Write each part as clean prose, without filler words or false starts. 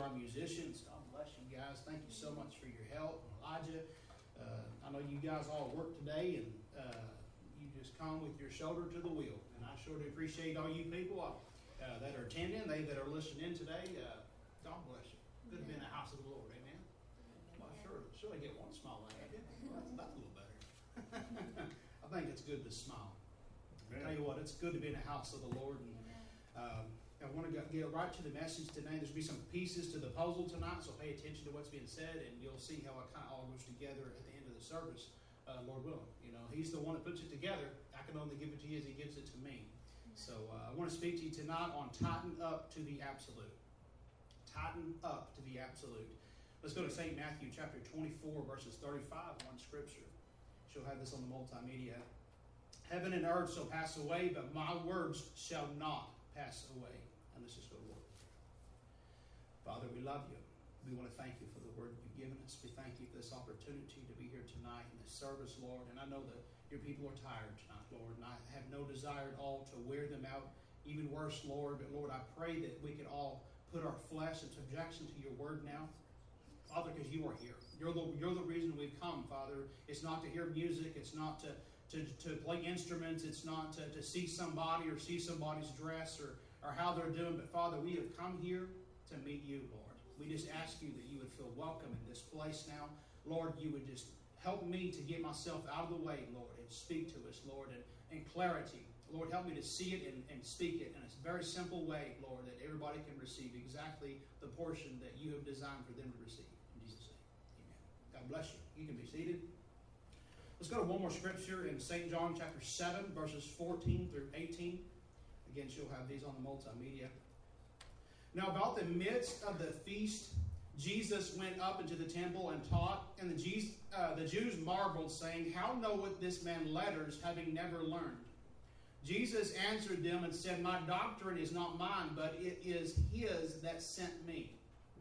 our musicians. God bless you guys. Thank you so much for your help. Elijah, I know you guys all work today, and you just come with your shoulder to the wheel. And I sure do appreciate all you people that are attending, they that are listening in today. God bless you. Good to be in the house of the Lord. Amen. Well, sure I get one smile out of you. Well, that's a little better. I think it's good to smile. I'll tell you what, it's good to be in the house of the Lord. And I want to get right to the message today. There's going to be some pieces to the puzzle tonight, so pay attention to what's being said, and you'll see how it kind of all goes together at the end of the service, Lord willing. You know, He's the one that puts it together. I can only give it to you as He gives it to me. So I want to speak to you tonight on tighten up to the absolute. Tighten up to the absolute. Let's go to St. Matthew chapter 24, verses 35, one scripture. She'll have this on the multimedia. Heaven and earth shall pass away, but my words shall not pass away. And let's just go to work. Father, we love you. We want to thank you for the word you've given us. We thank you for this opportunity to be here tonight in this service, Lord. And I know that your people are tired tonight, Lord. And I have no desire at all to wear them out. Even worse, Lord. But Lord, I pray that we could all put our flesh in subjection to your word now. Father, because you are here. You're the reason we've come, Father. It's not to hear music. It's not to play instruments. It's not to see somebody or see somebody's dress or how they're doing. But Father, we have come here to meet you, Lord. We just ask you that you would feel welcome in this place now. Lord, you would just help me to get myself out of the way, Lord, and speak to us, Lord, in clarity. Lord, help me to see it and speak it in a very simple way, Lord, that everybody can receive exactly the portion that you have designed for them to receive. In Jesus' name, amen. God bless you. You can be seated. Let's go to one more scripture in St. John chapter 7, verses 14 through 18. Again, she'll have these on the multimedia. Now, about the midst of the feast, Jesus went up into the temple and taught, and the Jews marveled, saying, How knoweth this man letters, having never learned? Jesus answered them and said, My doctrine is not mine, but it is his that sent me.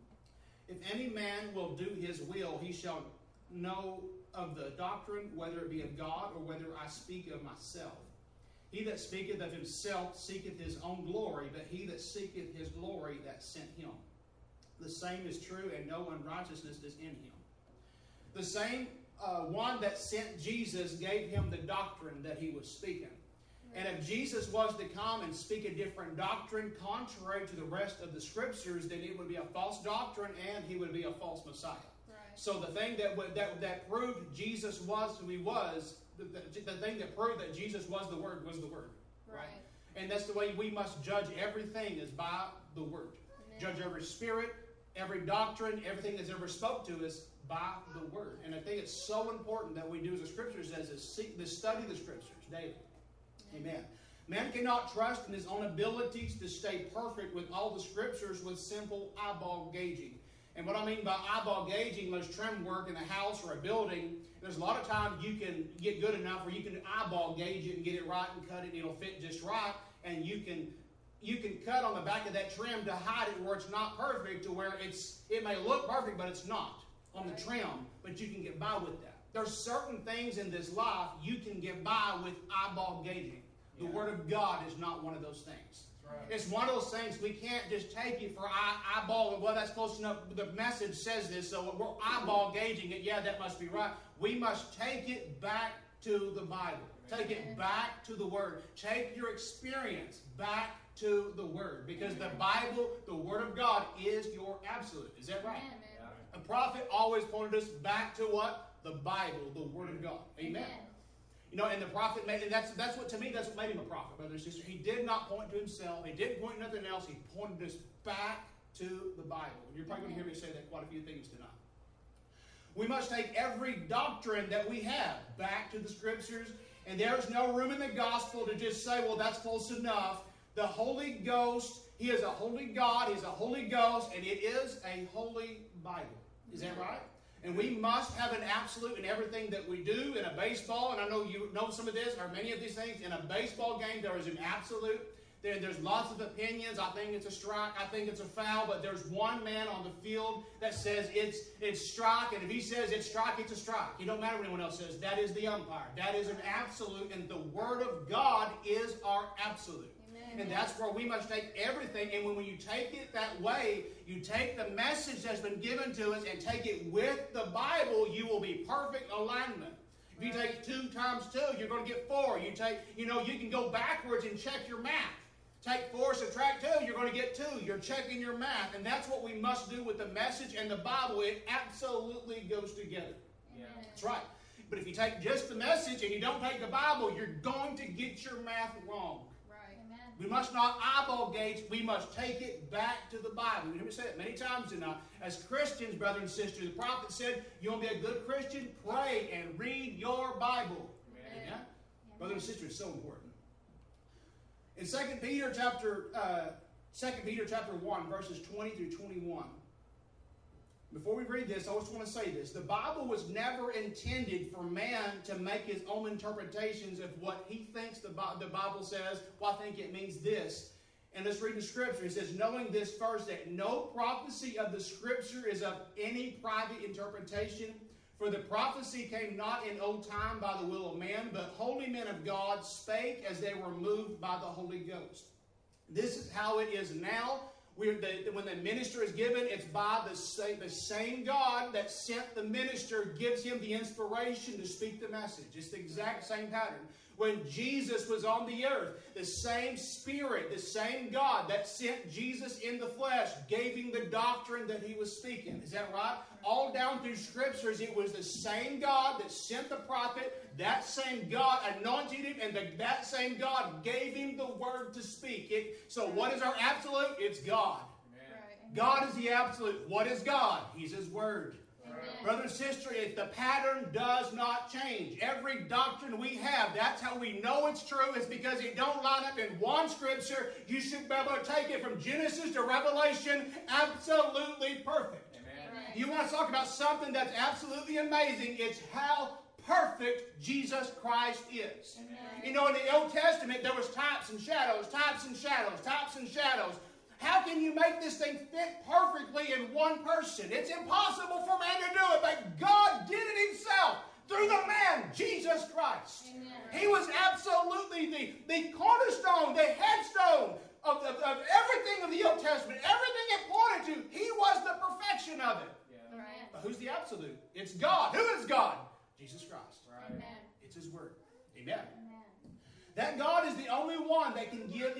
If any man will do his will, he shall know of the doctrine, whether it be of God or whether I speak of myself. He that speaketh of himself seeketh his own glory, but he that seeketh his glory that sent him. The same is true, and no unrighteousness is in him. The same one that sent Jesus gave him the doctrine that he was speaking. And if Jesus was to come and speak a different doctrine contrary to the rest of the scriptures, then it would be a false doctrine and he would be a false Messiah. Right. So the thing that proved Jesus was who he was, the thing that proved that Jesus was the Word was the Word. Right. And that's the way we must judge everything, is by the Word. Amen. Judge every spirit, every doctrine, everything that's ever spoke to us by the Word. And I think it's so important that we do as the Scriptures says, is study the Scriptures daily. Amen. Man cannot trust in his own abilities to stay perfect with all the Scriptures with simple eyeball gauging. And what I mean by eyeball gauging, there's trim work in a house or a building. There's a lot of times you can get good enough where you can eyeball gauge it and get it right and cut it and it'll fit just right. And you can cut on the back of that trim to hide it where it's not perfect, to where it may look perfect, but it's not on the trim. But you can get by with that. There's certain things in this life you can get by with eyeball gauging. The Word of God is not one of those things. Right. It's one of those things we can't just take it for eyeball. Well, that's close enough. The message says this, so we're eyeball gauging it. Yeah, that must be right. We must take it back to the Bible. Take it back to the Word. Take your experience back to the Word. Because the Bible, the Word of God, is your absolute. Is that right? Amen. A prophet always pointed us back to what? The Bible, the Word of God. Amen. You know, and the prophet made, and that's what, to me, that's what made him a prophet, brother and sister. He did not point to himself. He didn't point to nothing else. He pointed us back to the Bible. And you're probably going to hear me say that quite a few things tonight. We must take every doctrine that we have back to the Scriptures. And there's no room in the gospel to just say, well, that's close enough. The Holy Ghost, He is a holy God. He's a Holy Ghost. And it is a holy Bible. Is that right? And we must have an absolute in everything that we do. In a baseball, and I know you know some of this, or many of these things. In a baseball game, there is an absolute. There's lots of opinions. I think it's a strike. I think it's a foul. But there's one man on the field that says it's strike. And if he says it's strike, it's a strike. It don't matter what anyone else says. That is the umpire. That is an absolute. And the Word of God is our absolute. Amen. And that's where we must take everything. And when you take it that way, you take the message that's been given to us and take it with the Bible, you will be perfect alignment. If you take 2 times 2, you're going to get 4. You can go backwards and check your math. Take 4, subtract 2, you're going to get 2. You're checking your math. And that's what we must do with the message and the Bible. It absolutely goes together. Yeah. That's right. But if you take just the message and you don't take the Bible, you're going to get your math wrong. Right. Amen. We must not eyeball gauge. We must take it back to the Bible. You hear me say it many times. And as Christians, brother and sister, the prophet said, you want to be a good Christian? Pray and read your Bible. Amen. Amen? Brother and sister, it's so important. In 2 Peter chapter 1, verses 20 through 21. Before we read this, I just want to say this. The Bible was never intended for man to make his own interpretations of what he thinks the Bible says. Well, I think it means this. And let's read the Scripture. It says, knowing this first, that no prophecy of the Scripture is of any private interpretation. For the prophecy came not in old time by the will of man, but holy men of God spake as they were moved by the Holy Ghost. This is how it is now. When the minister is given, it's by the same God that sent the minister gives him the inspiration to speak the message. It's the exact same pattern. When Jesus was on the earth, the same Spirit, the same God that sent Jesus in the flesh gave him the doctrine that he was speaking. Is that right? All down through Scriptures, it was the same God that sent the prophet. That same God anointed him, and that same God gave him the word to speak. So what is our absolute? It's God. Right. God is the absolute. What is God? He's His Word. Amen. Brother and sister, if the pattern does not change, every doctrine we have, that's how we know it's true, is because it don't line up in one Scripture. You should be able to take it from Genesis to Revelation absolutely perfect. Amen. Right. You want to talk about something that's absolutely amazing, it's how perfect Jesus Christ is. Amen. You know, in the Old Testament, there was types and shadows, types and shadows, types and shadows. How can you make this thing fit perfectly in one person? It's impossible for man to do it, but God did it Himself through the man, Jesus Christ. Amen. He was absolutely the cornerstone, the headstone of everything of the Old Testament. Everything it pointed to, He was the perfection of it. Yeah. Right. But who's the absolute? It's God. Who is God? Jesus Christ. Right. Amen. It's His Word. Amen. Amen. That God is the only one that can give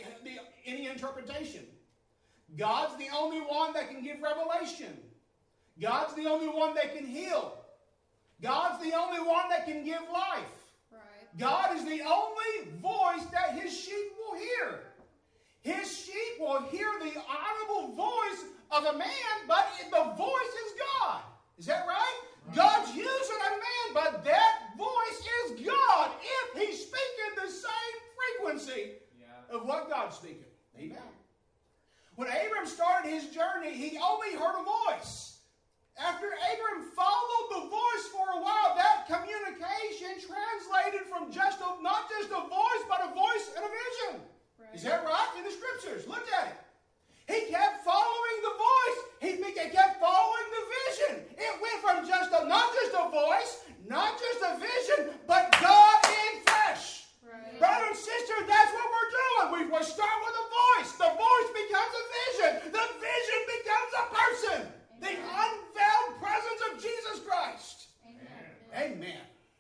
any interpretation. God's the only one that can give revelation. God's the only one that can heal. God's the only one that can give life. Right. God is the only voice that His sheep will hear. His sheep will hear the audible voice of a man, but the voice is God. Is that right? God's using a man, but that voice is God if He's speaking the same frequency of what God's speaking. Amen. When Abram started his journey, he only heard a voice. After Abram followed the voice for a while, that communication translated from not just a voice, but a voice and a vision. Right. Is that right? In the Scriptures. Look at it. He kept following the voice. He kept following the vision. It went from not just a voice, not just a vision, but God in flesh. Right. Brother and sister, that's what we're doing. We start with a voice. The voice becomes a vision. The vision becomes a person. The unveiled presence of Jesus Christ. Amen. Amen.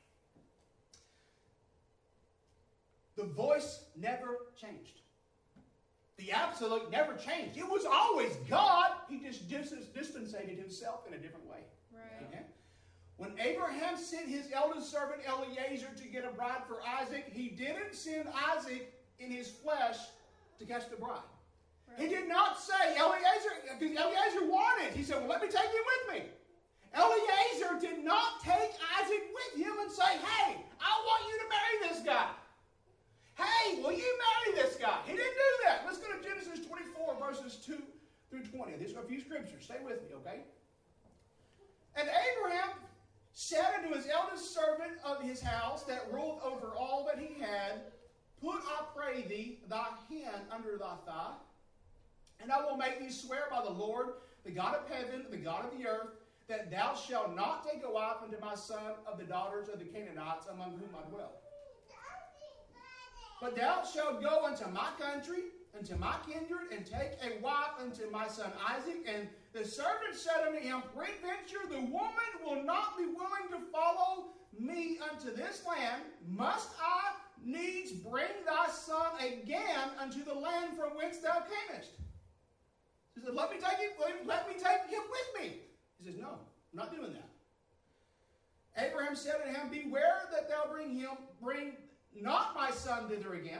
The voice never changed. The absolute never changed. It was always God. He just dispensated Himself in a different way. Right. Amen. When Abraham sent his eldest servant Eliezer to get a bride for Isaac, he didn't send Isaac in his flesh to catch the bride. Right. He did not say, Eliezer, because Eliezer wanted. He said, well, let me take him with me. Eliezer did not take Isaac with him and say, hey, I want you to marry this guy. Hey, will you marry this guy? He didn't do that. Let's go to Genesis 24, verses 2 through 20. These are a few scriptures. Stay with me, okay? And Abraham said unto his eldest servant of his house that ruled over all that he had, put, I pray thee, thy hand under thy thigh, and I will make thee swear by the Lord, the God of heaven, the God of the earth, that thou shalt not take a wife unto my son of the daughters of the Canaanites among whom I dwell. But thou shalt go unto my country, unto my kindred, and take a wife unto my son Isaac. And the servant said unto him, Peradventure the woman will not be willing to follow me unto this land. Must I needs bring thy son again unto the land from whence thou camest? He said, let me take him with me. He says, no, I'm not doing that. Abraham said unto him, Beware that thou bring not my son thither again.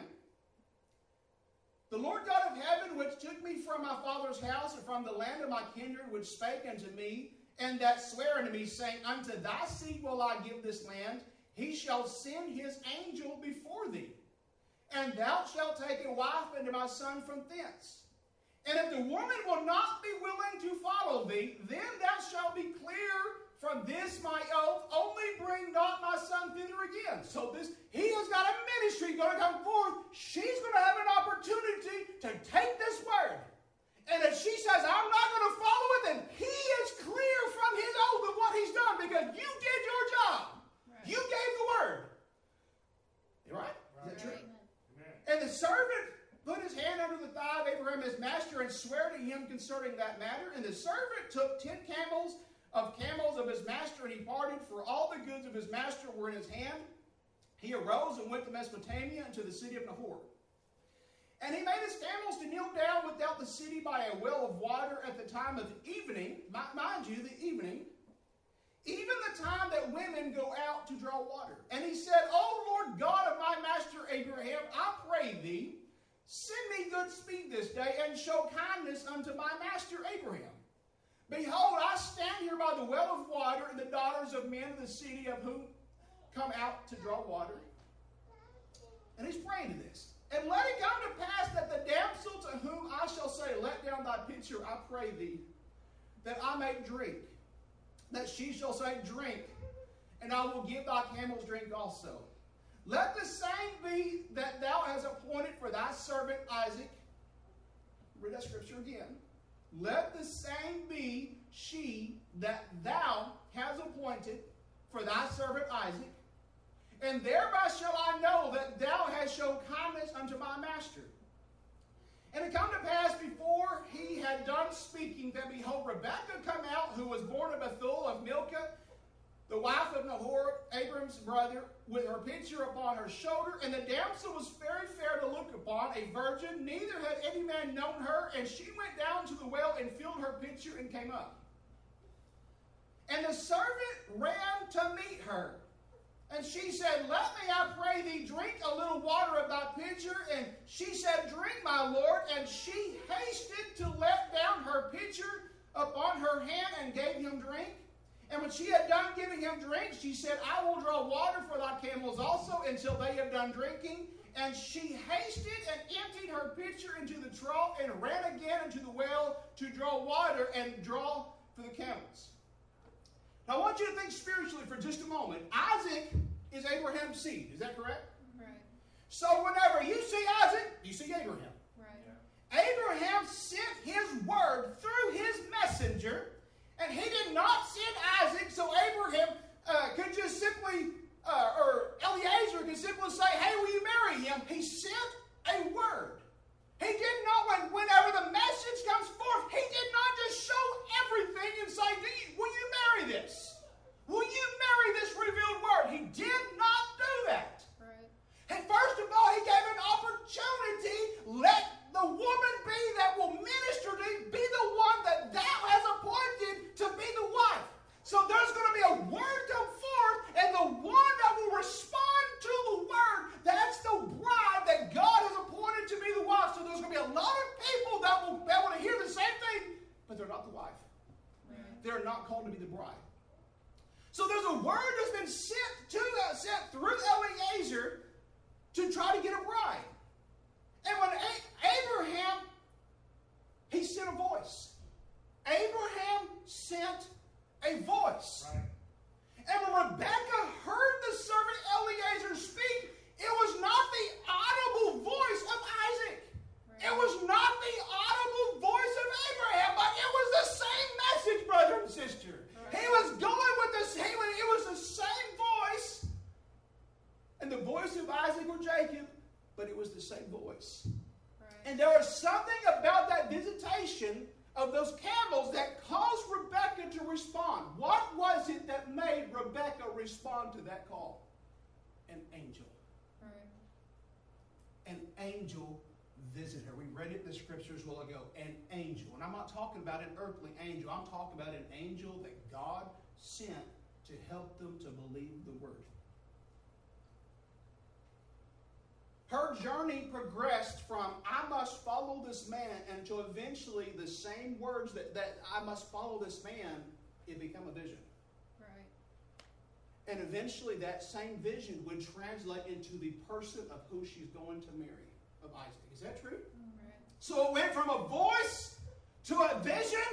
The Lord God of heaven, which took me from my father's house and from the land of my kindred, which spake unto me, and that sware unto me, saying, Unto thy seed will I give this land, he shall send his angel before thee, and thou shalt take a wife unto my son from thence. And if the woman will not be willing to follow thee, then thou shalt be clear from this my oath, only bring not my son thither again. So he has got a ministry going to come forth. She's going to have an opportunity to take this word. And if she says, I'm not going to follow it, then he is clear from his oath of what he's done, because you did your job. Right. You gave the word. You right? Is that true? Right. And the servant put his hand under the thigh of Abraham his master and sware to him concerning that matter. And the servant took 10 camels of his master, and he parted, for all the goods of his master were in his hand. He arose and went to Mesopotamia, and to the city of Nahor. And he made his camels to kneel down without the city by a well of water at the time of evening, mind you, the evening, even the time that women go out to draw water. And he said, O Lord God of my master Abraham, I pray thee, send me good speed this day, and show kindness unto my master Abraham. Behold, I stand here by the well of water, and the daughters of men of the city of whom come out to draw water. And he's praying to this. And let it come to pass that the damsel to whom I shall say, Let down thy pitcher, I pray thee, that I may drink. That she shall say, Drink, and I will give thy camels drink also. Let the same be that thou hast appointed for thy servant Isaac. Read that scripture again. Let the same be she that thou hast appointed for thy servant Isaac. And thereby shall I know that thou hast shown kindness unto my master. And it come to pass before he had done speaking, that behold, Rebekah come out, who was born of Bethuel of Milcah, the wife of Nahor, Abram's brother, with her pitcher upon her shoulder. And the damsel was very fair to look upon, a virgin, neither had any man known her. And she went down to the well and filled her pitcher and came up. And the servant ran to meet her. And she said, Let me, I pray thee, drink a little water of thy pitcher. And she said, Drink, my lord. And she hasted to let down her pitcher upon her hand and gave him drink. And when she had done giving him drink, she said, I will draw water for thy camels also until they have done drinking. And she hasted and emptied her pitcher into the trough and ran again into the well to draw water and draw for the camels. Now I want you to think spiritually for just a moment. Isaac is Abraham's seed. Is that correct? Right. So whenever you see Isaac, you see Abraham. Right. Abraham sent his word through his messenger. And he did not send Isaac so Abraham could just simply, or Eliezer could simply say, hey, will you marry him? He sent a word. He did not, whenever the message comes forth, he did not just show everything and say, will you marry this? Will you marry this revealed word? He did not do that. Right. And first of all, he gave an opportunity. Let the woman be that will minister to thee, be the one that thou hast appointed to be the wife. So there's going to be a word come forth, and the one that will respond to the word, that's the bride that God has appointed to be the wife. So there's going to be a lot of people that will be able to hear the same thing, but they're not the wife. Right. They're not called to be the bride. So there's a word that's been sent through Eliezer to try to get a bride. And when Abraham, he sent a voice. Abraham sent a voice. Right. And when Rebekah heard the servant Eliezer speak, it was not the audible voice of Isaac. Right. It was not the audible voice of Abraham, but it was the same message, brother and sister. Right. He was going with the same, it was the same voice. And the voice of Isaac or Jacob, but it respond to that call? An angel. Right. An angel visited her. We read it in the scriptures a while ago. An angel. And I'm not talking about an earthly angel. I'm talking about an angel that God sent to help them to believe the word. Her journey progressed from, I must follow this man, and to eventually the same words that I must follow this man, it became a vision. Right. And eventually that same vision would translate into the person of who she's going to marry, of Isaac. Is that true? Right. So it went from a voice to a vision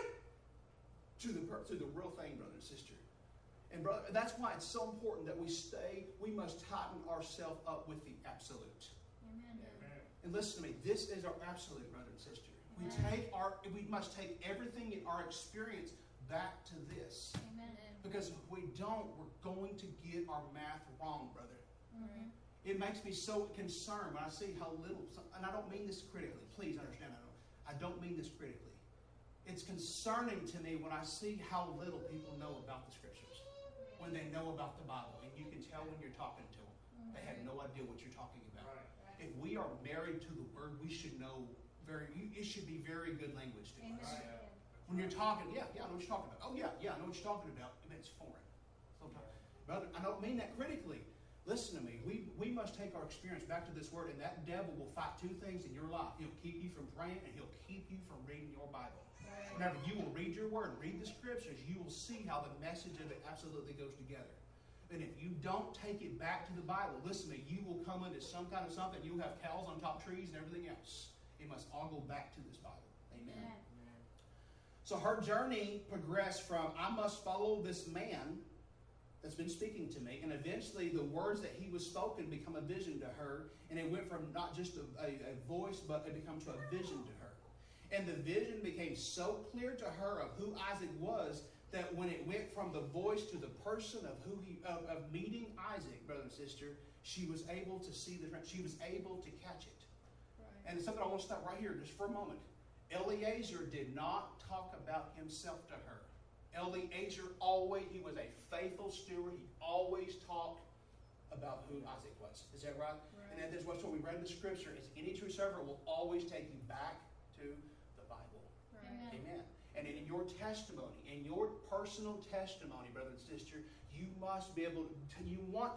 to the real thing, brother and sister. And brother, that's why it's so important that we must tighten ourselves up with the absolute. Amen. And listen to me, this is our absolute, brother and sister. We must take everything in our experience back to this. Amen. Because if we don't, we're going to get our math wrong, brother. Mm-hmm. It makes me so concerned when I see how little, and I don't mean this critically. Please understand, I don't mean this critically. It's concerning to me when I see how little people know about the scriptures, when they know about the Bible, and you can tell when you're talking to them. They have no idea what you're talking about. Right. If we are married to the Word, we should know it should be very good language to Amen. us. Right. When you're talking, I know what you're talking about. Oh, yeah, I know what you're talking about. I mean, it's foreign. Sometimes. Brother, I don't mean that critically. Listen to me. We must take our experience back to this Word, and that devil will fight two things in your life. He'll keep you from praying, and he'll keep you from reading your Bible. Right. Whenever you will read your Word, read the Scriptures, you will see how the message of it absolutely goes together. And if you don't take it back to the Bible, listen to me, you will come into some kind of something. You'll have cows on top trees and everything else. It must all go back to this Bible. Amen. Amen. So her journey progressed from, I must follow this man that's been speaking to me, and eventually the words that he was spoken become a vision to her, and it went from not just a voice, but it became to a vision to her. And the vision became so clear to her of who Isaac was, that when it went from the voice to the person of meeting Isaac, brother and sister, she was able to see she was able to catch it. Right. And it's something I want to stop right here just for a moment. Eliezer did not talk about himself to her. Eliezer he was a faithful steward. He always talked about who Isaac was. Is that right? And then this is what we read in the scripture, is any true servant will always take you back to the Bible. Right. Amen. And in your testimony, in your personal testimony, brother and sister, you must be able to, you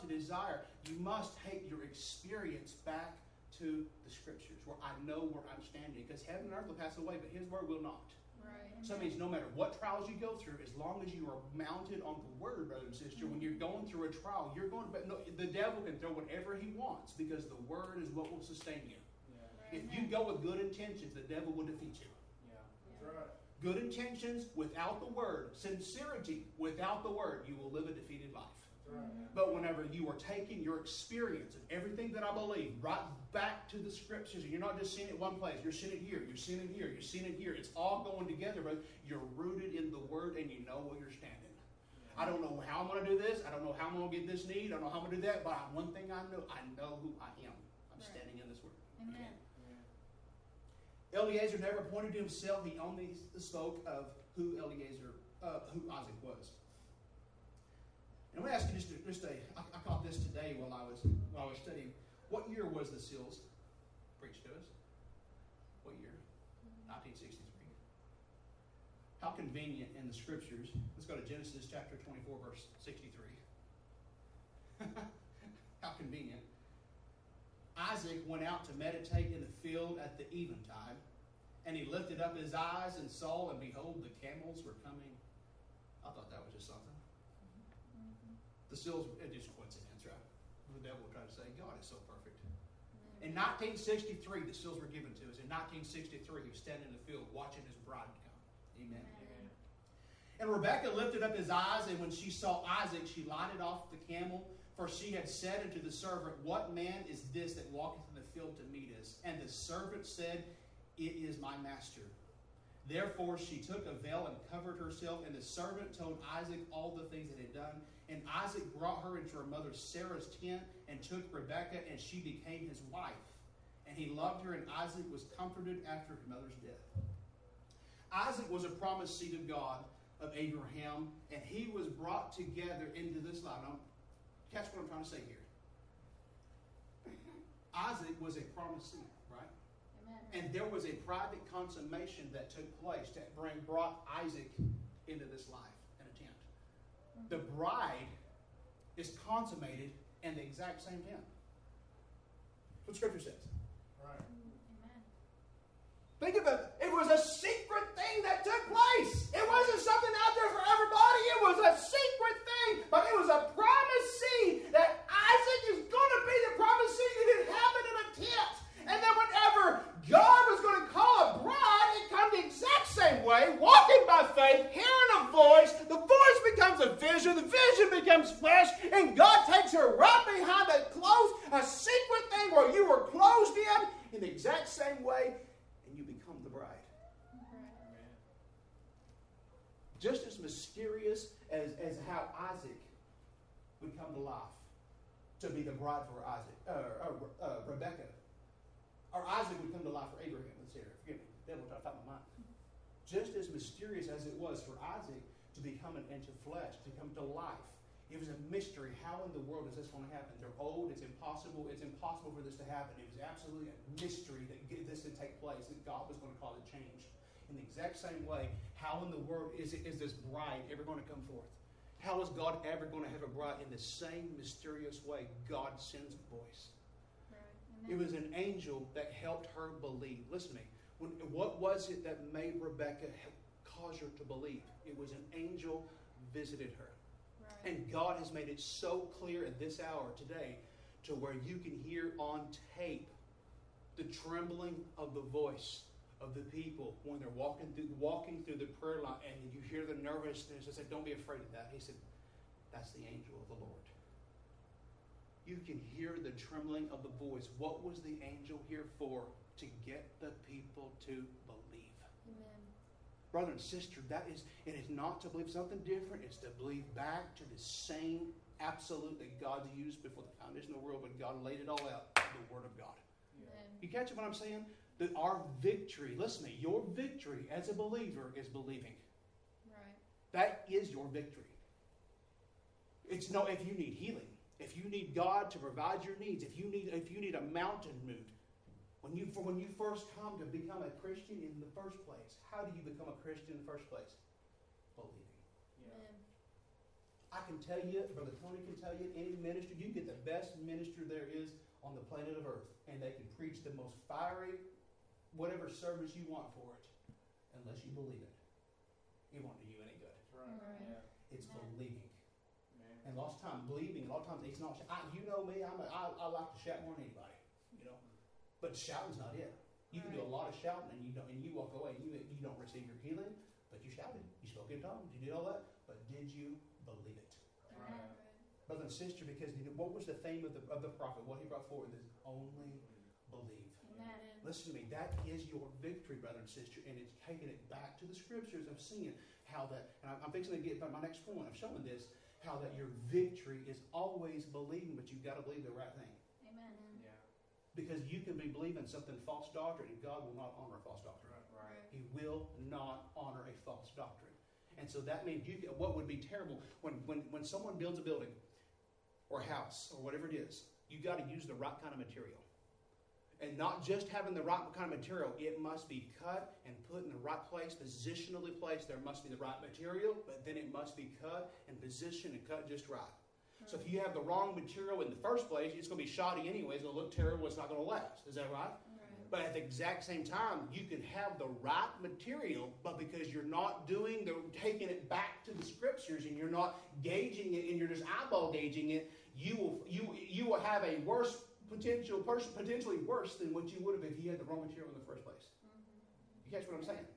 must take your experience back to the scriptures, where I know where I'm standing. Because heaven and earth will pass away, but his word will not. Right. So that means no matter what trials you go through, as long as you are mounted on the word, brother and sister, when you're going through a trial, the devil can throw whatever he wants, because the word is what will sustain you. Yeah. If you go with good intentions, the devil will defeat you. Yeah. That's right. Good intentions without the word, sincerity without the word, you will live a defeated life. That's right. But whenever you are taking your experience and everything that I believe right back to the scriptures, and you're not just seeing it one place, you're seeing it here, you're seeing it here, you're seeing it here. It's all going together, but you're rooted in the word and you know where you're standing. I don't know how I'm going to do this. I don't know how I'm going to get this need. I don't know how I'm going to do that. But one thing I know who I am. I'm standing in this word. Amen. Eliezer never pointed to himself. He only spoke of who Isaac was. And I'm going to ask you I caught this today while I was studying. What year was the seals preached to us? What year? 1963. How convenient in the scriptures. Let's go to Genesis chapter 24, verse 63. How convenient. Isaac went out to meditate in the field at the eventide, and he lifted up his eyes and saw, and behold, the camels were coming. I thought that was just something. The seals, it's just coincidence, right? The devil will try to say, God is so perfect. In 1963, the seals were given to us. In 1963, he was standing in the field watching his bride come. Amen. Amen. And Rebekah lifted up his eyes, and when she saw Isaac, she lighted off the camel. For she had said unto the servant, What man is this that walketh in the field to meet us? And the servant said, It is my master. Therefore she took a veil and covered herself, and the servant told Isaac all the things that he had done. And Isaac brought her into her mother Sarah's tent, and took Rebekah, and she became his wife. And he loved her, and Isaac was comforted after his mother's death. Isaac was a promised seed of God, of Abraham, and he was brought together into this life. Now, catch what I'm trying to say here. Isaac was a promised seed, right? Amen. And there was a private consummation that took place that brought Isaac into this life in a tent. The bride is consummated in the exact same tent. That's what Scripture says. Right. Amen. Think of it. It was a secret thing that took place. It wasn't something out there for everybody. It was a secret thing. But it was a promised seed that Isaac is going to be the promised seed. It didn't happen in a tent. And then whenever God was going to call a bride, it comes the exact same way. Walking by faith, hearing a voice. The voice becomes a vision. The vision becomes flesh. And God takes her right behind that close, a secret thing where you were closed in the exact same way. And you become the bride. Right. Just as mysterious as how Isaac would come to life to be the bride for Rebecca. Or Isaac would come to life for Abraham. Let's hear it. Forgive me. The devil tried to fight my mind. Just as mysterious as it was for Isaac to be coming into flesh, to come to life. It was a mystery. How in the world is this going to happen? They're old. It's impossible. It's impossible for this to happen. It was absolutely a mystery that this would take place, that God was going to cause a change. In the exact same way, how in the world is this bride ever going to come forth? How is God ever going to have a bride? In the same mysterious way, God sends a voice. Right. It was an angel that helped her believe. Listen to me. What was it that made Rebecca cause her to believe? It was an angel visited her. Right. And God has made it so clear at this hour today to where you can hear on tape the trembling of the voice of the people when they're walking through the prayer line, and you hear the nervousness. I said, don't be afraid of that. He said, that's the angel of the Lord. You can hear the trembling of the voice. What was the angel here for? To get the people to believe. Amen. Brother and sister, it is not to believe something different. It's to believe back to the same absolute that God used before the foundation of the world, when God laid it all out, the Word of God. Amen. You catch what I'm saying? That our victory, listen to me, your victory as a believer is believing. Right. That is your victory. It's no, if you need healing, if you need God to provide your needs, if you need a mountain moved. When you first come to become a Christian in the first place, how do you become a Christian in the first place? Believing. Amen. I can tell you, Brother Tony can tell you, any minister, you get the best minister there is on the planet of earth, and they can preach the most fiery, whatever service you want for it, unless you believe it. It won't do you any good. That's right. Right. Yeah. It's Yeah. believing. Man. And a lot of times, believing, a lot of times it's not. You know me, I like to shout more than anybody, you know. But shouting's not it. You can do a lot of shouting and you walk away and you don't receive your healing, but you shouted. You spoke in tongues. You did all that. But did you believe it? Amen. Brother and sister, because what was the theme of the prophet? What he brought forward is only believe. Amen. Listen to me. That is your victory, brother and sister. And it's taking it back to the scriptures of seeing how that, and I'm fixing to get by my next point of showing this, how that your victory is always believing, but you've got to believe the right thing. Amen. Yeah. Because you can be believing something false doctrine, and God will not honor a false doctrine. Right. He will not honor a false doctrine. And so that means what would be terrible when someone builds a building or a house or whatever it is, you got to use the right kind of material. And not just having the right kind of material, it must be cut and put in the right place, positionally placed. There must be the right material, but then it must be cut and positioned and cut just right. So if you have the wrong material in the first place, it's going to be shoddy anyways. It's going to look terrible. It's not going to last. Is that right? Right. But at the exact same time, you can have the right material, but because you're not taking it back to the scriptures and you're not gauging it and you're just eyeball gauging it, you will have a worse potentially worse than what you would have if you had the wrong material in the first place. You catch what I'm saying?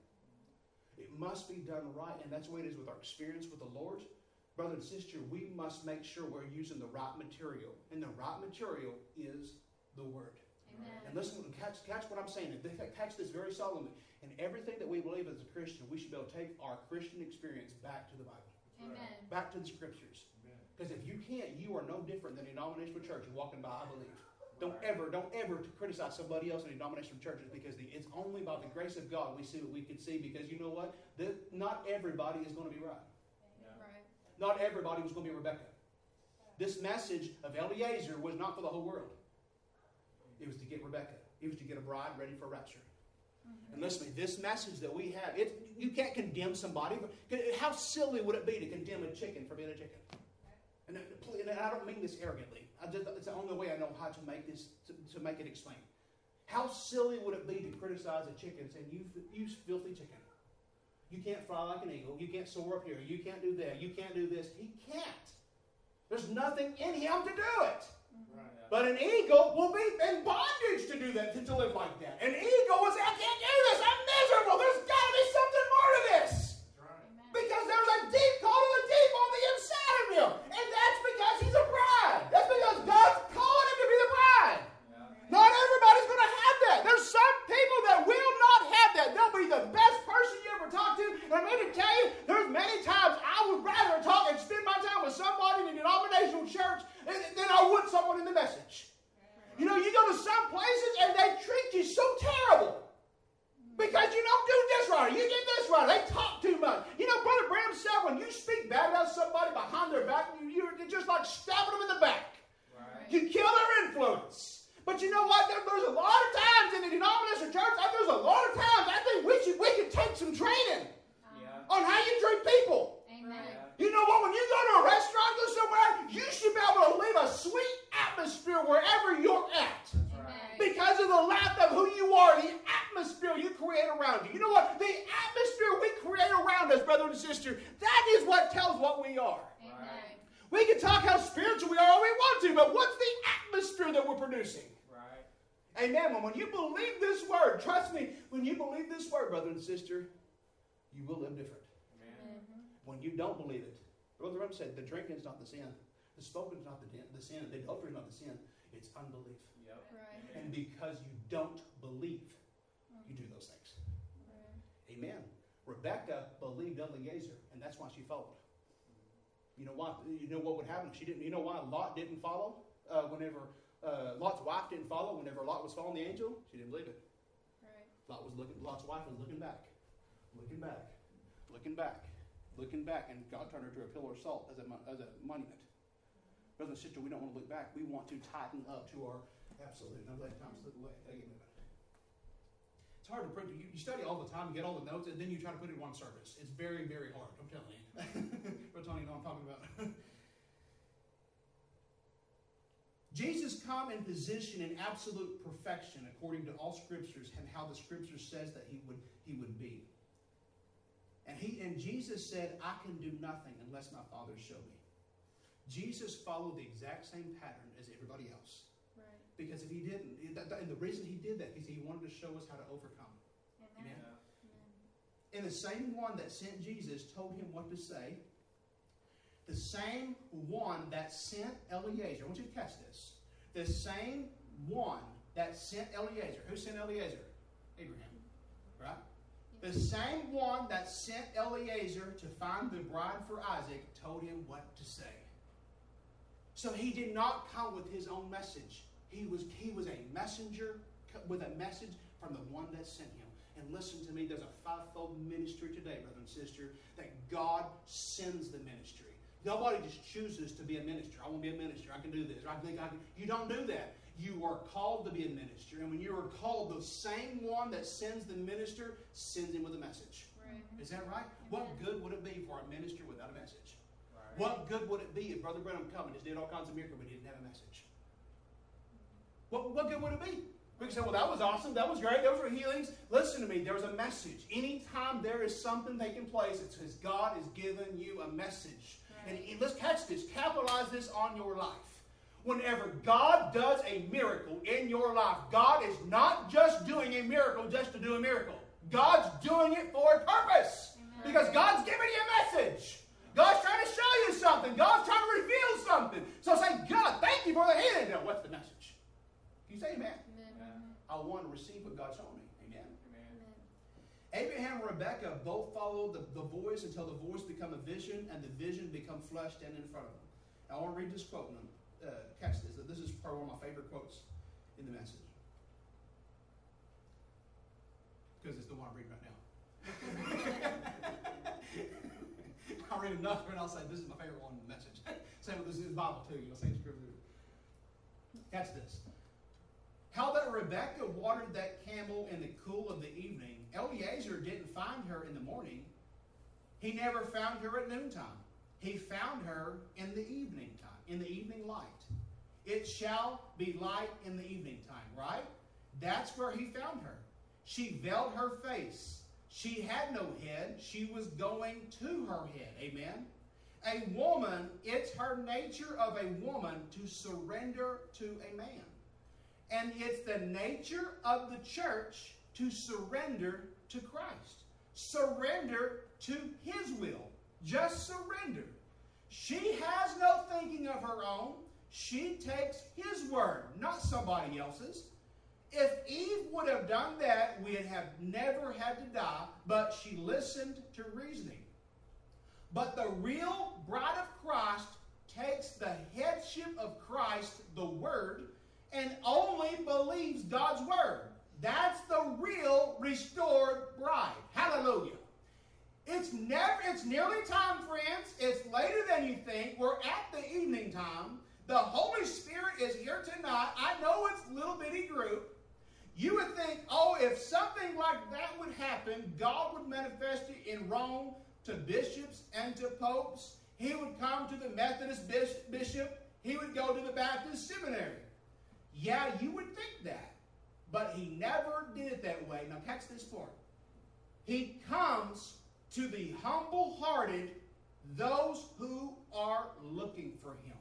It must be done right, and that's the way it is with our experience with the Lord. Brother and sister, we must make sure we're using the right material. And the right material is the Word. Amen. And listen, catch what I'm saying. Catch this very solemnly. In everything that we believe as a Christian, we should be able to take our Christian experience back to the Bible. Amen. Back to the Scriptures. Because if you can't, you are no different than a denominational church walking by, I believe. Don't ever criticize somebody else in a denominational churches, because it's only by the grace of God we see what we can see. Because you know what? Not everybody is going to be right. Right. Not everybody was going to be Rebecca. this message of Eliezer was not for the whole world. It was to get Rebecca. It was to get a bride ready for rapture. And listen to me, this message that we have, you can't condemn somebody. How silly would it be to condemn a chicken for being a chicken? And I don't mean this arrogantly. It's the only way I know how to make this, to make it explain. How silly would it be to criticize a chicken saying, you filthy chicken. You can't fly like an eagle. You can't soar up here. You can't do that. You can't do this. He can't. There's nothing in him to do it. Right. But an eagle will be in bondage to do that, to live like that. An eagle will say, I can't do this. I'm miserable. There's got to be something more to this. That's right. Because there's a deep call to the deep on the inside of him. And that's because he's a bride. That's because God's calling him to be the bride. Yeah. Not everybody's going to have that. There's some people that will not have that. They'll be the best person you ever talk to. And I'm here to tell you, there's many times I would rather talk and spend my time with somebody in a denominational church than I would someone in the message. You know, you go to some places and they treat you so terrible because you don't do this right, you did this right. They talk too much. You know, Brother Branham said when you speak bad about somebody behind their back, you're just like stabbing them in the back. Right. You kill their influence. But you know what? There's a lot of times in the denominational church, there's a lot of times I think we could take some training Yeah. on how you treat people. Amen. You know what? When you go to a restaurant, go somewhere, you should be able to leave a sweet atmosphere wherever you're at. That's right. Because of the lack of who you are, the atmosphere you create around you. You know what? The atmosphere we create around us, brother and sister, that is what tells what we are. Amen. We can talk how spiritual we are all we want to, but what's the atmosphere that we're producing? Right. Amen. When you believe this word, trust me, when you believe this word, brother and sister, you will live different. Amen. When you don't believe it, Brother Ram said, the drinking is not the sin. The smoking is not the sin. The adultery is not the sin. It's unbelief. Yep. Right. And because you don't believe, you do those things. Right. Amen. Rebecca believed Eliezer, and that's why she followed. You know why? You know what would happen if she didn't? You know why Lot didn't follow? Whenever Lot's wife didn't follow, whenever Lot was following the angel, she didn't believe it. Right. Lot's wife was looking back, looking back, looking back, looking back, and God turned her to a pillar of salt as a monument. Brother and sister, we don't want to look back. We want to tighten up to our absolute. Now let time slip away. It's hard to print. You study all the time, you get all the notes, and then you try to put it in one service. It's very, very hard. I'm telling you. Brother Tony, you know what I'm talking about. Jesus come in position in absolute perfection according to all scriptures and how the scripture says that he would be. And Jesus said, I can do nothing unless my Father show me. Jesus followed the exact same pattern as everybody else. Right. Because if he didn't, and the reason he did that is he wanted to show us how to overcome. Amen. Amen. Yeah. And the same one that sent Jesus told him what to say. The same one that sent Eliezer, I want you to catch this. The same one that sent Eliezer. Who sent Eliezer? Abraham. Right? The same one that sent Eliezer to find the bride for Isaac told him what to say. So he did not come with his own message. He was a messenger with a message from the one that sent him. And listen to me, there's a fivefold ministry today, brother and sister, that God sends the ministry. Nobody just chooses to be a minister. I want to be a minister. I can do this. I think I can. You don't do that. You are called to be a minister. And when you are called, the same one that sends the minister sends him with a message. Right. Is that right? What good would it be for a minister without a message? Right. What good would it be if Brother Branham come and just did all kinds of miracles but he didn't have a message? What good would it be? We can say, well, that was awesome. That was great. Those were healings. Listen to me. There's a message. Anytime there is something taking place, it's because God is giving you a message. Right. And let's catch this. Capitalize this on your life. Whenever God does a miracle in your life, God is not just doing a miracle just to do a miracle. God's doing it for a purpose. Amen. Because God's giving you a message. God's trying to show you something. God's trying to reveal something. So say, God, thank you for the healing. Now, what's the message? Can you say amen? Amen. I want to receive what God showed me. Amen. Amen. Abraham and Rebekah both followed the voice until the voice became a vision and the vision became flesh standing in front of them. Now, I want to read this quote and catch this. This is probably one of my favorite quotes in the message. Because it's the one I'm reading right now. I'll read enough and I'll say this is my favorite one in the message. Say what this is Bible too. You'll say scripture. Catch this. How that Rebekah watered that camel in the cool of the evening. Eliezer didn't find her in the morning. He never found her at noontime. He found her in the evening time, in the evening light. It shall be light in the evening time, right? That's where he found her. She veiled her face. She had no head. She was going to her head. Amen? A woman, it's her nature of a woman to surrender to a man. And it's the nature of the church to surrender to Christ. Surrender to His will. Just surrender. She has no thinking of her own. She takes His word, not somebody else's. If Eve would have done that, we'd have never had to die, but she listened to reasoning. But the real bride of Christ takes the headship of Christ, the Word, and only believes God's Word. That's the real restored bride. Hallelujah. It's nearly time, friends. It's later than you think. We're at the evening time. The Holy Spirit is here tonight. I know it's a little bitty group. You would think, oh, if something like that would happen, God would manifest it in Rome to bishops and to popes. He would come to the Methodist bishop. He would go to the Baptist seminary. Yeah, you would think that. But He never did it that way. Now catch this part. He comes to the humble-hearted, those who are looking for Him.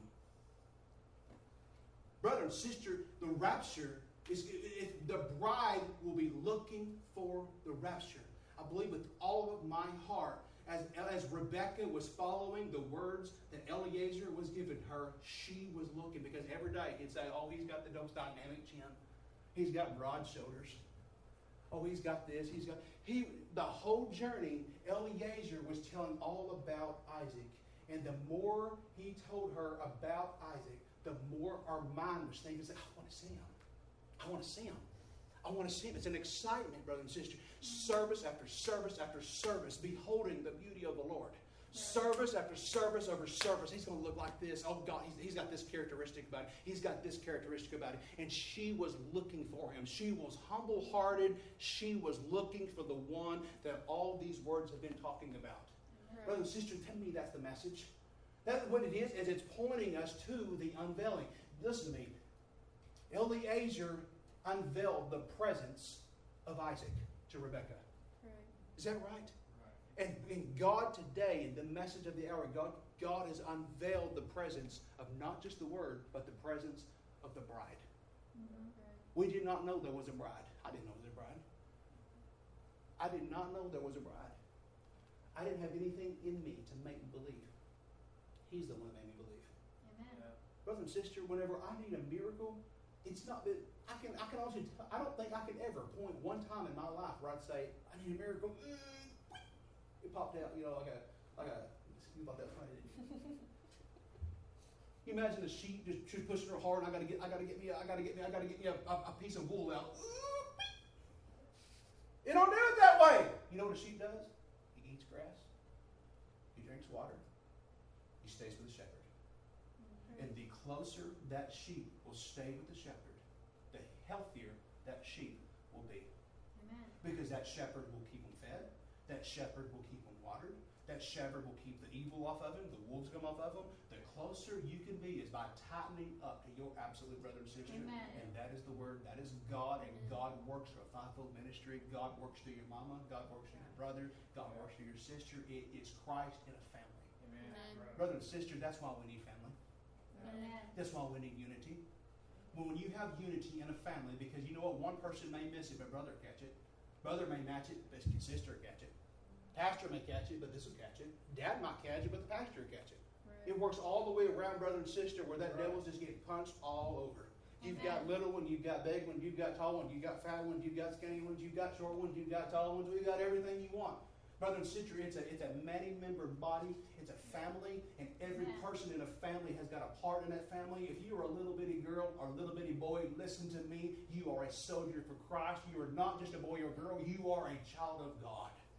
Brother and sister, the rapture is the bride will be looking for the rapture. I believe with all of my heart, as Rebekah was following the words that Eliezer was giving her, she was looking, because every day he'd say, oh, he's got the most dynamic chin. He's got broad shoulders. Oh, he's got this. The whole journey, Eliezer was telling all about Isaac. And the more he told her about Isaac, the more our mind was thinking, I want to see him. I want to see him. I want to see him. It's an excitement, brother and sister. Service after service after service, beholding the beauty of the Lord. Service after service over service. He's going to look like this. Oh, God, he's got this characteristic about it. He's got this characteristic about it. And she was looking for him. She was humble-hearted. She was looking for the one that all these words have been talking about. Right. Brother and sister, tell me that's the message. That's what it is it's pointing us to the unveiling. Listen to me. Eliezer unveiled the presence of Isaac to Rebekah. Right. Is that right? And God today, in the message of the hour, God has unveiled the presence of not just the Word, but the presence of the bride. Mm-hmm. We did not know there was a bride. I didn't know there was a bride. I did not know there was a bride. I didn't have anything in me to make me believe. He's the one that made me believe. Amen. Yeah. Brother and sister, whenever I need a miracle, it's not that I can also I don't think I can ever point one time in my life where I'd say, I need a miracle. It popped out, like a you thought that was funny, didn't you? You imagine the sheep just pushing her hard, and I gotta get me a piece of wool out. It don't do it that way. You know what a sheep does? He eats grass. He drinks water. He stays with the shepherd. Mm-hmm. And the closer that sheep will stay with the shepherd, the healthier that sheep will be. Amen. Because that shepherd will keep them fed. That shepherd will keep them watered. That shepherd will keep the evil off of him. The wolves come off of him. The closer you can be is by tightening up to your absolute brother and sister. Amen. And that is the Word. That is God. And God works through a fivefold ministry. God works through your mama. God works through your brother. God works through your sister. It is Christ in a family. Amen. Amen. Brother and sister, that's why we need family. Amen. That's why we need unity. When you have unity in a family, because you know what? One person may miss it, but brother will catch it. Brother may match it, but sister will catch it. Pastor may catch it, but this will catch it. Dad might catch it, but the pastor will catch it. Right. It works all the way around, brother and sister, where that devil's just getting punched all over. You've got little ones, you've got big ones, you've got tall ones, you've got fat ones, you've got skinny ones, you've got short ones, you've got tall ones, we've got everything you want. Brother and sister, it's a many-member body. It's a family, and every person in a family has got a part in that family. If you are a little bitty girl or a little bitty boy, listen to me. You are a soldier for Christ. You are not just a boy or girl. You are a child of God.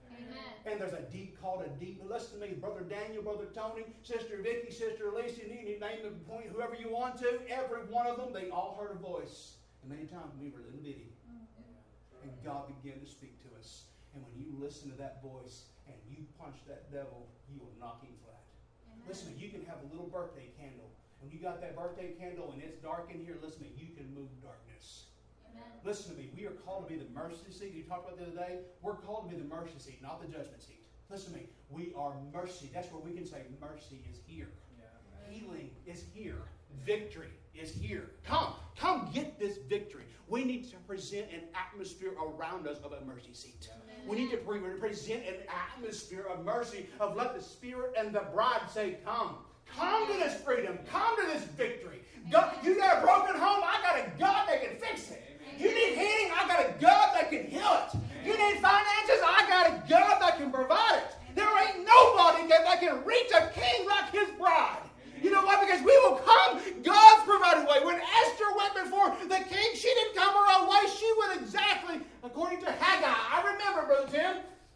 And there's a deep call to deep. Listen to me, Brother Daniel, Brother Tony, Sister Vicky, Sister Alicia, you name the point, whoever you want to, every one of them, they all heard a voice. And many times we were little bitty. And God began to speak to us. And when you listen to that voice and you punch that devil, you will knock him flat. Listen to me, you can have a little birthday candle. When you got that birthday candle and it's dark in here, listen to me, you can move darkness. Listen to me, we are called to be the mercy seat. You talked about the other day. We're called to be the mercy seat, not the judgment seat. Listen to me, we are mercy. That's where we can say mercy is here. Healing is here. Victory is here. Come get this victory. We need to present an atmosphere around us of a mercy seat. We need to present an atmosphere of mercy, of let the Spirit and the bride say, come. Come to this freedom. Come to this victory. God, you got a broken home, I got a God that can fix it. You need healing, I got a God that can heal it. You need finances, I got a God that can provide it. There ain't nobody that can reach a king like his bride. You know why? Because we will come God's provided way. When Esther went before the king, she didn't come her own way. She went exactly according to Haggai. I remember, Brother Tim.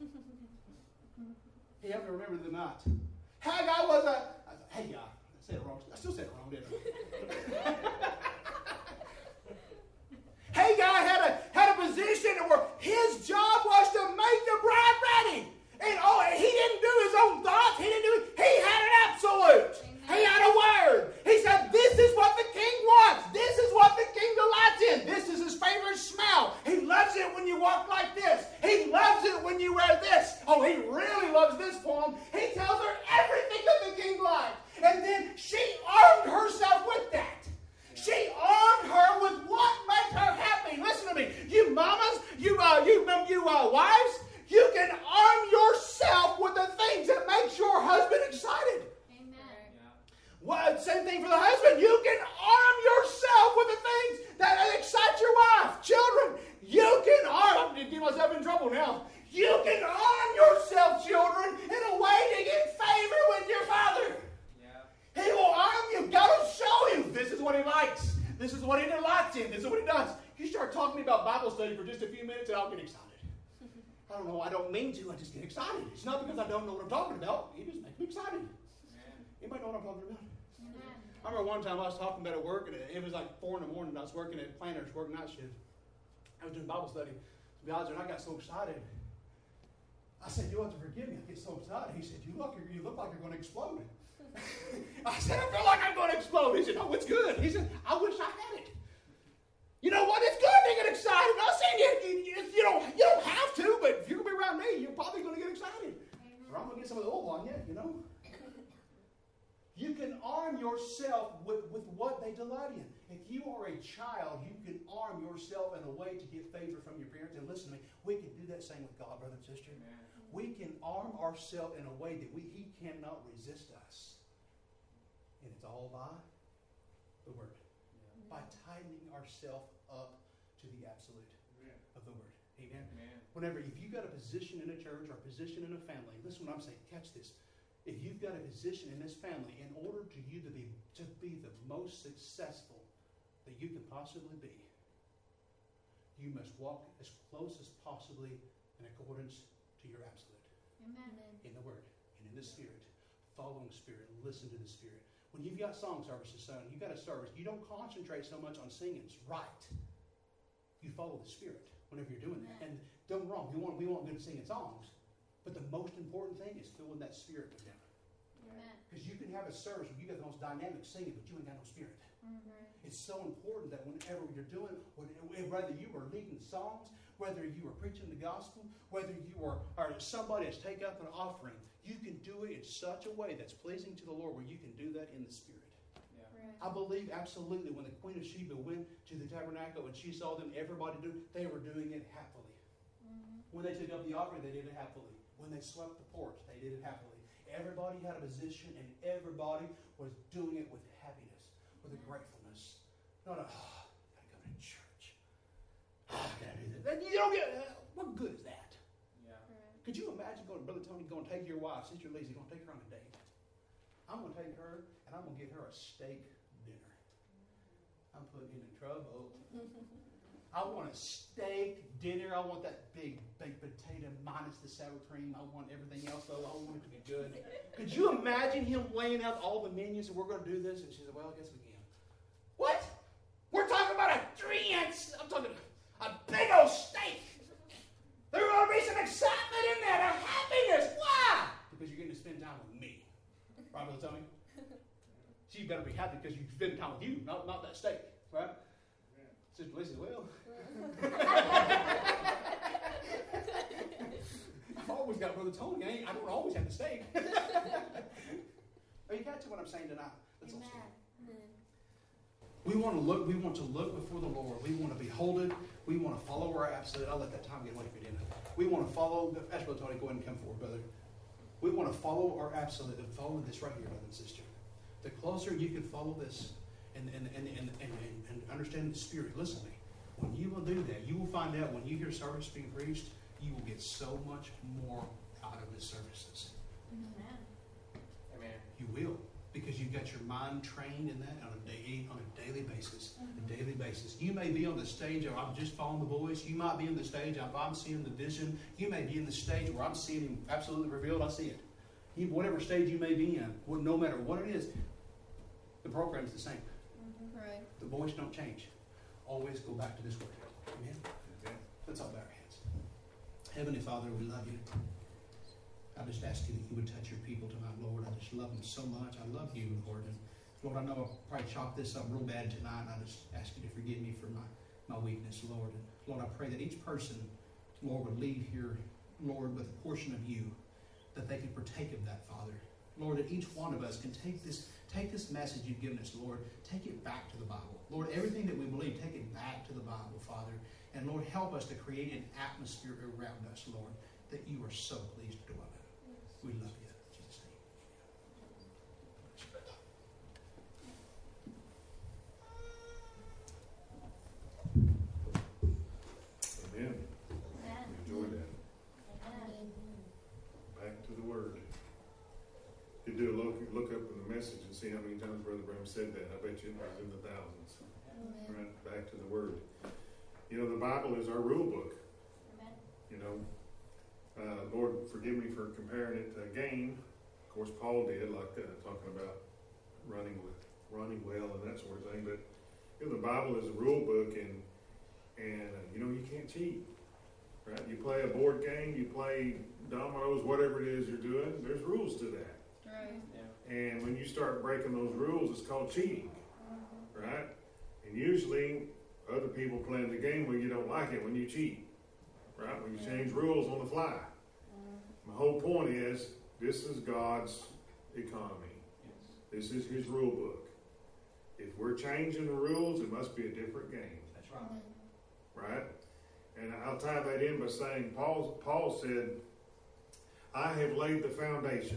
He helped me remember the night. Haggai was Haggai. I said it wrong. I still said it wrong, didn't I? Haggai had a position where his job was to make the bride ready. And he didn't do his own thoughts. He had an absolute. He had a word. He said, this is what the king wants. This is what the king delights in. This is his favorite smell. He loves it when you walk like this. He loves it when you wear this. Oh, he really loves this poem. He tells her everything that the king liked. And then she armed herself with that. She armed her with what makes her happy. Listen to me. You mamas, you wives, you can arm yourself with the things that makes your husband excited. Well, same thing for the husband. You can arm yourself with the things that excite your wife. Children, you can arm. I'm going to get myself in trouble now. You can arm yourself, children, in a way to get favor with your father. He will arm you. God will show you. This is what he likes. This is what he delights in. This is what he does. You start talking to me about Bible study for just a few minutes and I'll get excited. I don't know. I don't mean to. I just get excited. It's not because I don't know what I'm talking about. It just makes me excited. Anybody know what I'm talking about? I remember one time I was talking about at work, and it was like 4 in the morning. I was working at Planters, working night shift. I was doing Bible study. To be honest, and I got so excited. I said, "You'll have to forgive me. I get so excited." He said, "You look like you're going to explode." I said, "I feel like I'm going to explode." He said, "Oh, it's good." He said, "I wish I had it." You know what? It's good to get excited. I'm saying you don't have to, but if you're going to be around me, you're probably going to get excited. Or I'm going to get some of the oil on you, you know. You can arm yourself with what they delight in. If you are a child, you can arm yourself in a way to get favor from your parents. And listen to me, we can do that same with God, brother and sister. Amen. We can arm ourselves in a way that He cannot resist us. And it's all by the Word. Yeah. By tightening ourselves up to the absolute of the Word. Amen? Amen. Whenever, if you've got a position in a church or a position in a family, listen what I'm saying, catch this. If you've got a position in this family, in order to you to be the most successful that you can possibly be, you must walk as close as possibly in accordance to your absolute. Amen. In the Word and in the Spirit. Following the Spirit. Listen to the Spirit. When you've got song services, son, you've got a service, you don't concentrate so much on singing. It's right. You follow the Spirit whenever you're doing that. And don't get me wrong, we want good singing songs. But the most important thing is filling that Spirit with them. Because you can have a service where you got the most dynamic singing, but you ain't got no Spirit. Mm-hmm. It's so important that whenever you're doing, whether you are leading songs, whether you are preaching the gospel, whether you are somebody that's taken up an offering, you can do it in such a way that's pleasing to the Lord where you can do that in the Spirit. Yeah. Right. I believe absolutely when the Queen of Sheba went to the tabernacle and she saw them, everybody do, they were doing it happily. Mm-hmm. When they took up the offering, they did it happily. When they swept the porch, they did it happily. Everybody had a position, and everybody was doing it with happiness, with a gratefulness. Not a, gotta go to church. Gotta do this. You don't get, what good is that? Yeah. Could you imagine Brother Tony going to take your wife, Sister Lizzie, going to take her on a date? I'm going to take her, and I'm going to get her a steak dinner. I'm putting you in trouble. I want a steak dinner. I want that big baked potato minus the sour cream. I want everything else, though. I want it to be good. Could you imagine him laying out all the menus and we're going to do this? And she said, well, I guess we can. What? We're talking about a 3-inch. I'm talking a big old steak. There ought to be some excitement in that, a happiness. Why? Because you're getting to spend time with me. Right, Brother Tony? So you better be happy because you spend time with you, not that steak. Right? Sister Lisa, well. I've always got Brother Tony. I don't always have the steak. Oh, you got to what I'm saying tonight. That's Amen. Amen. We want to look before the Lord. We want to behold it. We want to follow our absolute. I'll let that time get away from you, didn't I? We want to follow. Ask Brother Tony, go ahead and come forward, brother. We want to follow our absolute and follow this right here, brother and sister. The closer you can follow this and understand the Spirit, listen to me. When you will do that, you will find out when you hear service being preached, you will get so much more out of the services. Amen. Amen. You will. Because you've got your mind trained in that on a daily basis. A daily basis. You may be on the stage of I'm just following the voice. You might be in the stage of I'm seeing the vision. You may be in the stage where I'm seeing Him absolutely revealed. I see it. Whatever stage you may be in, no matter what it is, the program's the same. Right. The voice don't change. Always go back to this word. Amen? Let's all bow our heads. Heavenly Father, we love you. I just ask you that you would touch your people tonight, Lord. I just love them so much. I love you, Lord. And Lord, I know I'll probably chop this up real bad tonight. I just ask you to forgive me for my weakness, Lord. And Lord, I pray that each person, Lord, would leave here, Lord, with a portion of you, that they can partake of that, Father. Lord, that each one of us can take this message you've given us, Lord, take it back to the Bible. Lord, everything that we believe, take it back to the Bible, Father. And Lord, help us to create an atmosphere around us, Lord, that you are so pleased to dwell in. We love you. In Jesus' name. Amen. Amen. Enjoy that. Amen. Back to the Word. You do look up in the message and see how many times Brother Bram said that. I bet you it was in the thousands. Amen. Right? Back to the Word. You know, the Bible is our rule book. Amen. You know, Lord, forgive me for comparing it to a game. Of course, Paul did, like talking about running well and that sort of thing. But you know, the Bible is a rule book, and you know, you can't cheat. Right? You play a board game, you play dominoes, whatever it is you're doing. There's rules to that. Right. Yeah. And when you start breaking those rules, it's called cheating. Right? And usually, other people playing the game when you don't like it when you cheat. Right? When you change rules on the fly. My whole point is, this is God's economy. This is His rule book. If we're changing the rules, it must be a different game. That's right. Right? And I'll tie that in by saying, Paul said, I have laid the foundation.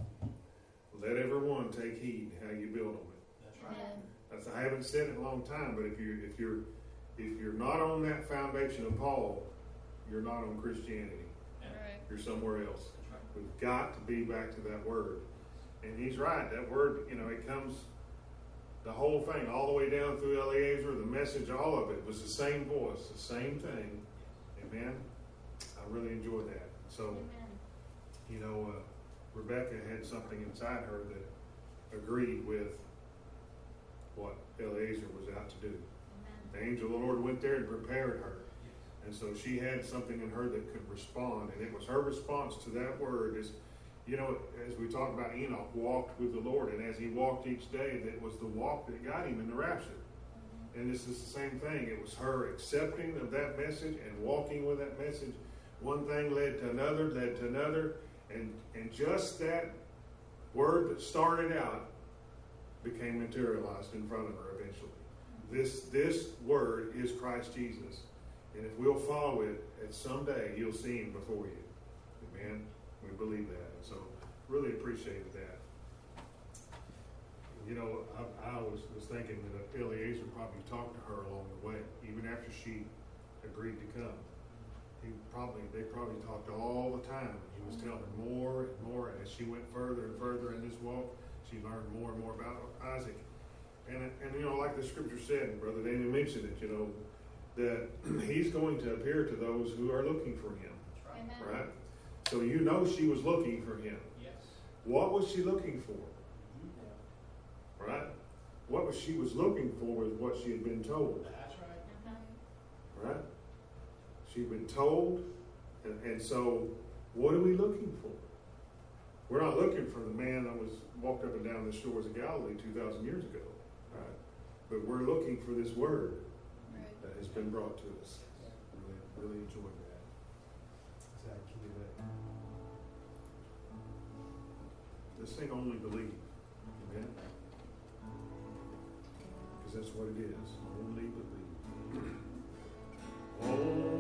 Let everyone take heed how you build on it. That's right. I haven't said it in a long time, but if you're not on that foundation of Paul, you're not on Christianity. Right. You're somewhere else. That's right. We've got to be back to that word. And he's right. That word, you know, it comes, the whole thing, all the way down through Eliezer, the message, all of it was the same voice, the same thing. Amen. I really enjoyed that. So, Amen. you know, Rebecca had something inside her that agreed with what Eliezer was out to do. Amen. The angel of the Lord went there and prepared her. And so she had something in her that could respond. And it was her response to that word is, you know, as we talk about Enoch walked with the Lord. And as he walked each day, that was the walk that got him in the rapture. And this is the same thing. It was her accepting of that message and walking with that message. One thing led to another. And just that word that started out became materialized in front of her eventually. This word is Christ Jesus. And if we'll follow it, at someday you'll see Him before you. Amen? We believe that. So really appreciated that. You know, I was thinking that Eliezer probably talked to her along the way, even after she agreed to come. They probably talked all the time. He was telling her more and more. And as she went further and further in this walk, she learned more and more about Isaac. And you know, like the scripture said, Brother Daniel mentioned it, you know, that he's going to appear to those who are looking for him, That's right. Amen. right? So you know she was looking for him. Yes. What was she looking for? Mhm. Right? What was she was looking for was what she had been told. That's right. Uh-huh. Right? She'd been told, and so what are we looking for? We're not looking for the man that was walked up and down the shores of Galilee 2,000 years ago, right? But we're looking for this word Right. that has been brought to us. Really enjoyed that. This thing only believe, amen? Because that's what it is. Only believe.